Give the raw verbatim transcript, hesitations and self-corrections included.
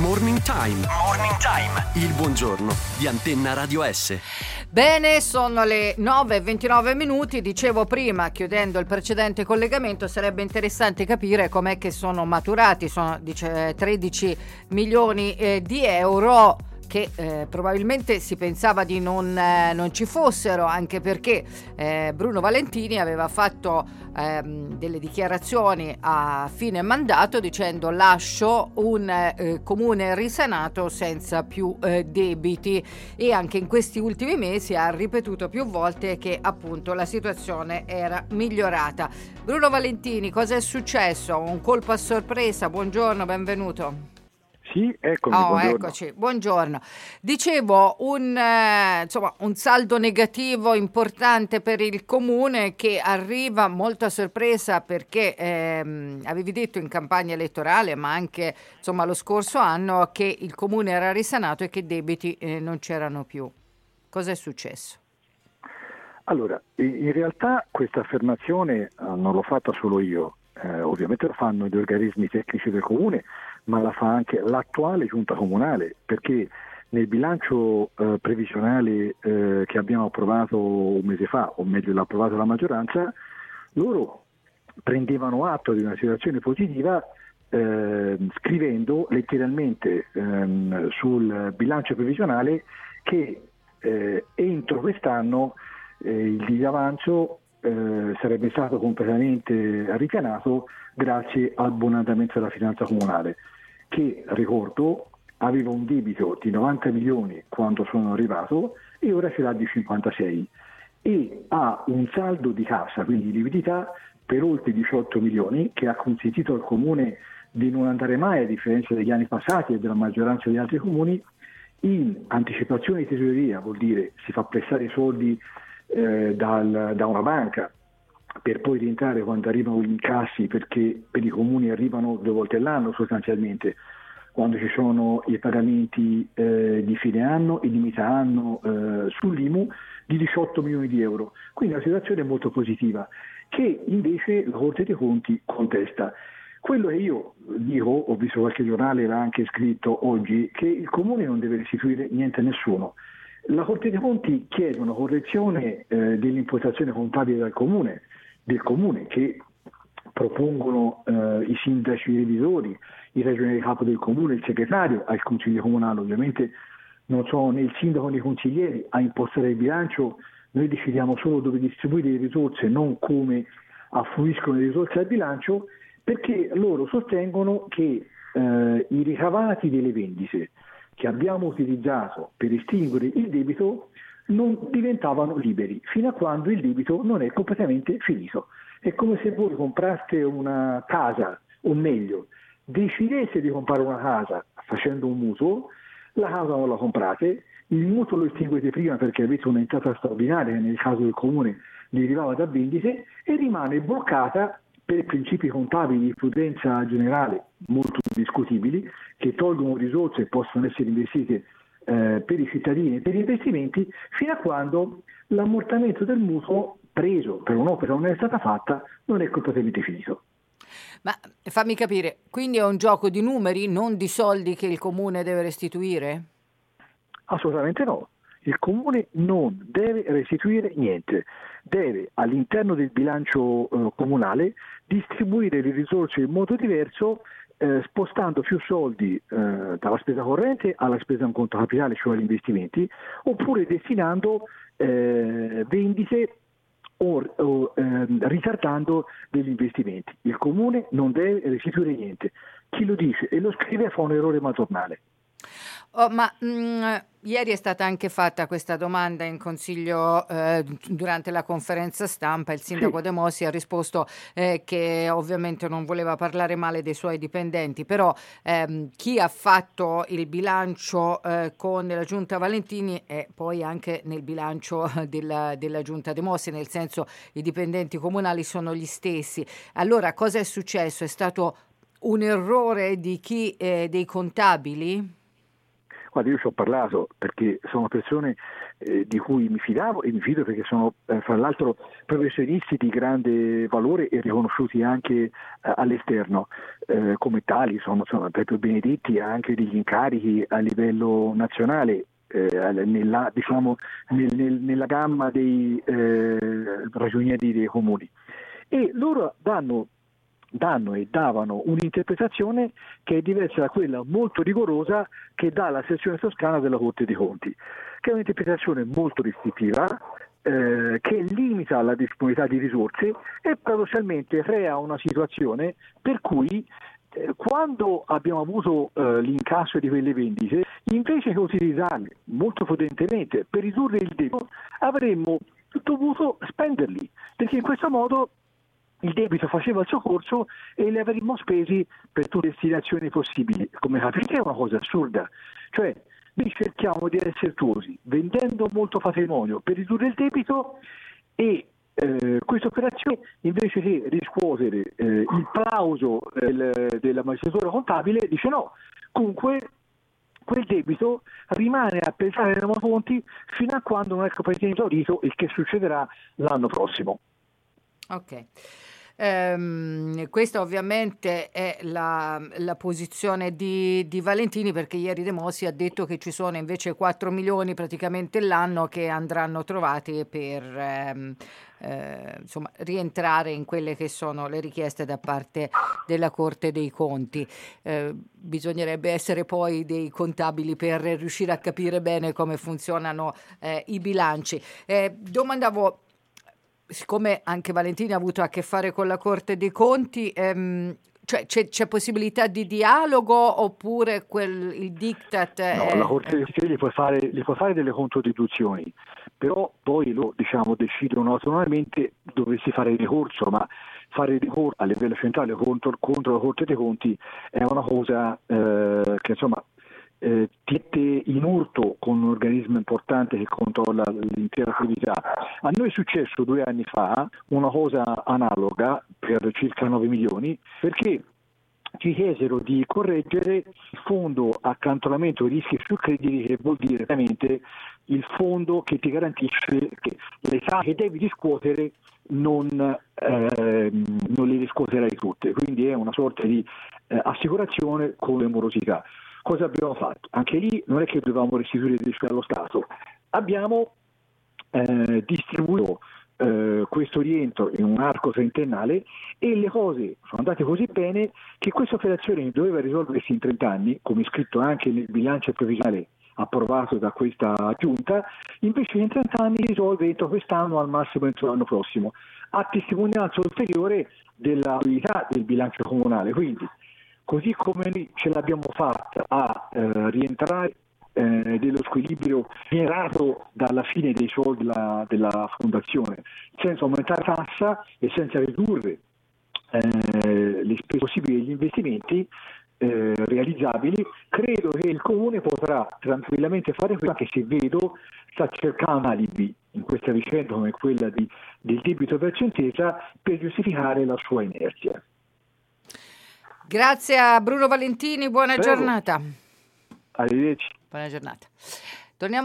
Morning Time. Morning Time. Il buongiorno di Antenna Radio S. Bene, sono le nove e ventinove minuti. Dicevo prima, chiudendo il precedente collegamento, sarebbe interessante capire com'è che sono maturati. Sono dice, tredici milioni eh, di euro che eh, probabilmente si pensava di non, eh, non ci fossero, anche perché eh, Bruno Valentini aveva fatto ehm, delle dichiarazioni a fine mandato dicendo: lascio un eh, comune risanato senza più eh, debiti, e anche in questi ultimi mesi ha ripetuto più volte che appunto la situazione era migliorata. Bruno Valentini, cosa è successo? Un colpo a sorpresa? Buongiorno, benvenuto. Sì, eccomi, oh, buongiorno. Eccoci, buongiorno. Dicevo, un, eh, insomma, un saldo negativo importante per il comune che arriva molto a sorpresa perché ehm, avevi detto in campagna elettorale, ma anche insomma lo scorso anno, che il comune era risanato e che debiti eh, non c'erano più. Cosa è successo? Allora, in realtà questa affermazione eh, non l'ho fatta solo io, eh, ovviamente lo fanno gli organismi tecnici del comune, ma la fa anche l'attuale giunta comunale, perché nel bilancio eh, previsionale eh, che abbiamo approvato un mese fa, o meglio l'ha approvato la maggioranza, loro prendevano atto di una situazione positiva eh, scrivendo letteralmente ehm, sul bilancio previsionale che eh, entro quest'anno eh, il disavanzo eh, sarebbe stato completamente ripianato grazie al buon andamento della finanza comunale, che, ricordo, aveva un debito di novanta milioni quando sono arrivato e ora ce l'ha di cinquantasei, e ha un saldo di cassa, quindi di liquidità, per oltre diciotto milioni, che ha consentito al comune di non andare mai, a differenza degli anni passati e della maggioranza degli altri comuni, in anticipazione di tesoreria. Vuol dire si fa prestare i soldi eh, dal, da una banca per poi rientrare quando arrivano gli incassi, perché per i comuni arrivano due volte all'anno sostanzialmente, quando ci sono i pagamenti eh, di fine anno e di metà anno eh, sull'I M U di diciotto milioni di euro. Quindi una situazione molto positiva, che invece la Corte dei Conti contesta. Quello che io dico, ho visto qualche giornale l'ha anche scritto oggi, che il comune non deve restituire niente a nessuno. La Corte dei Conti chiede una correzione eh, dell'impostazione contabile del comune, del comune che propongono eh, i sindaci, i revisori, i regionali capo del comune, il segretario al consiglio comunale. Ovviamente non sono né il sindaco né i consiglieri a impostare il bilancio, noi decidiamo solo dove distribuire le risorse, non come affluiscono le risorse al bilancio, perché loro sostengono che eh, i ricavati delle vendite che abbiamo utilizzato per estinguere il debito non diventavano liberi, fino a quando il debito non è completamente finito. È come se voi compraste una casa, o meglio, decideste di comprare una casa facendo un mutuo, la casa non la comprate, il mutuo lo estinguete prima perché avete un'entrata straordinaria, che nel caso del comune derivava da vendite, e rimane bloccata per principi contabili di prudenza generale molto discutibili, che tolgono risorse e possono essere investite eh, per i cittadini e per gli investimenti, fino a quando l'ammortamento del mutuo preso per un'opera non è stata fatta non è completamente finito. Ma fammi capire, quindi è un gioco di numeri, non di soldi, che il comune deve restituire? Assolutamente no. Il comune non deve restituire niente, deve all'interno del bilancio eh, comunale distribuire le risorse in modo diverso, eh, spostando più soldi eh, dalla spesa corrente alla spesa in conto capitale, cioè agli investimenti, oppure destinando eh, vendite o, o eh, ritardando degli investimenti. Il comune non deve restituire niente. Chi lo dice e lo scrive fa un errore madornale. Oh, ma mh, ieri è stata anche fatta questa domanda in consiglio eh, durante la conferenza stampa. Il sindaco Sì. De Mossi ha risposto eh, che ovviamente non voleva parlare male dei suoi dipendenti, però ehm, chi ha fatto il bilancio eh, con la giunta Valentini e poi anche nel bilancio della, della giunta De Mossi, nel senso i dipendenti comunali sono gli stessi. Allora cosa è successo? È stato un errore di chi eh, dei contabili? Guarda, io ci ho parlato perché sono persone eh, di cui mi fidavo e mi fido perché sono eh, fra l'altro professionisti di grande valore e riconosciuti anche eh, all'esterno eh, come tali. Sono, sono Peppe Benedetti ha anche degli incarichi a livello nazionale eh, nella, diciamo, nel, nel, nella gamma dei eh, ragionieri dei comuni, e loro danno danno e davano un'interpretazione che è diversa da quella molto rigorosa che dà la sezione toscana della Corte dei Conti, che è un'interpretazione molto restrittiva, eh, che limita la disponibilità di risorse e paradossalmente crea una situazione per cui eh, quando abbiamo avuto eh, l'incasso di quelle vendite, invece che utilizzarle molto potentemente per ridurre il debito, avremmo dovuto spenderli, perché in questo modo il debito faceva il suo corso e li avremmo spesi per tutte le destinazioni possibili. Come capite è una cosa assurda, cioè noi cerchiamo di essere virtuosi vendendo molto patrimonio per ridurre il debito e eh, questa operazione, invece che riscuotere eh, il plauso del, della magistratura contabile, dice no, comunque quel debito rimane a pesare nei nostri conti fino a quando non è completamente esaurito, il che succederà l'anno prossimo. Ok. Um, questa ovviamente è la, la posizione di, di Valentini, perché ieri De Mossi ha detto che ci sono invece quattro milioni praticamente l'anno che andranno trovati per um, eh, insomma, rientrare in quelle che sono le richieste da parte della Corte dei Conti. Eh, bisognerebbe essere poi dei contabili per riuscire a capire bene come funzionano eh, i bilanci. Eh, domandavo, siccome anche Valentini ha avuto a che fare con la Corte dei Conti, ehm, cioè c'è, c'è possibilità di dialogo oppure quel, il diktat è... No, la Corte dei Conti gli può fare, gli può fare delle controdeduzioni, però poi lo diciamo decidono autonomamente dovessi fare ricorso, ma fare ricorso a livello centrale contro, contro la Corte dei Conti è una cosa eh, che insomma Eh, tiette in urto con un organismo importante che controlla l'intera attività. A noi è successo due anni fa una cosa analoga per circa nove milioni, perché ci chiesero di correggere il fondo accantonamento rischi su crediti, che vuol dire veramente il fondo che ti garantisce che le tasse che devi riscuotere non, eh, non le riscuoterai tutte, quindi è una sorta di eh, assicurazione con le morosità. Cosa abbiamo fatto? Anche lì non è che dovevamo restituire il rischio allo Stato, abbiamo eh, distribuito eh, questo rientro in un arco trentennale e le cose sono andate così bene che questa operazione doveva risolversi in trenta anni, come scritto anche nel bilancio provvisionale approvato da questa giunta, invece in trenta anni risolve entro quest'anno, al massimo entro l'anno prossimo, a testimonianza ulteriore dell'abilità del bilancio comunale. Quindi così come ce l'abbiamo fatta a eh, rientrare eh, dello squilibrio generato dalla fine dei soldi della, della fondazione, senza aumentare la tassa e senza ridurre eh, le spese possibili degli investimenti eh, realizzabili, credo che il Comune potrà tranquillamente fare questo, anche se vedo sta cercando alibi in questa vicenda come quella di, del debito per Centesa per giustificare la sua inerzia. Grazie a Bruno Valentini, buona Prego. giornata. Arrivederci. Buona giornata. Torniamo